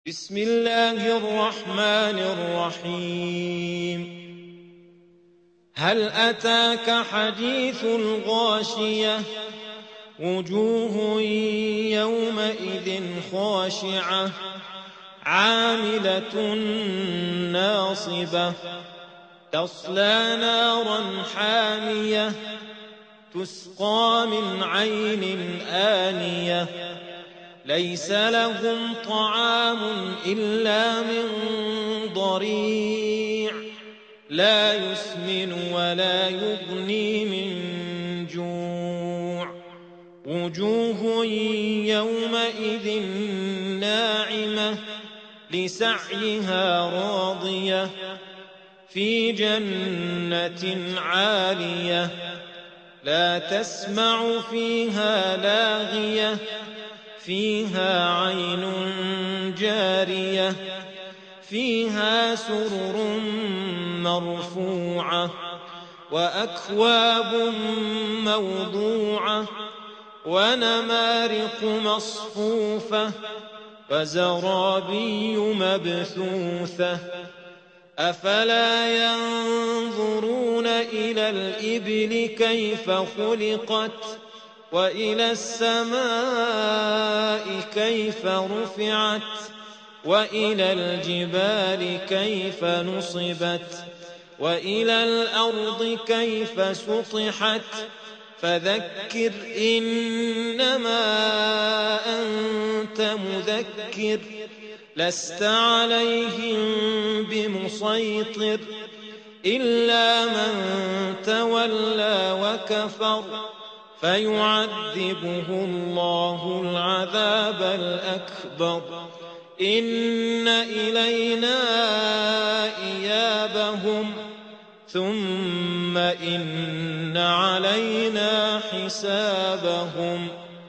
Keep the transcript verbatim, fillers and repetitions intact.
بسم الله الرحمن الرحيم. هل أتاك حديث الغاشية؟ وجوه يومئذ خاشعة عاملة ناصبة تصلى نارا حامية تسقى من عين آنية ليس لهم طعام إلا من ضريع لا يسمن ولا يغني من جوع. وجوه يومئذ ناعمة لسعيها راضية في جنة عالية لا تسمع فيها لاغية فيها عين جارية فيها سرر مرفوعة وأكواب موضوعة ونمارق مصفوفة وزرابي مبثوثة. أفلا ينظرون إلى الإبل كيف خلقت وإلى السماء كيف رفعت وإلى الجبال كيف نصبت وإلى الأرض كيف سطحت فذكر إنما أنت مذكر لست عليهم بمسيطر إلا من تولى وكفر فيعذبه الله العذاب الأكبر. إن إلينا إيابهم ثم إن علينا حسابهم.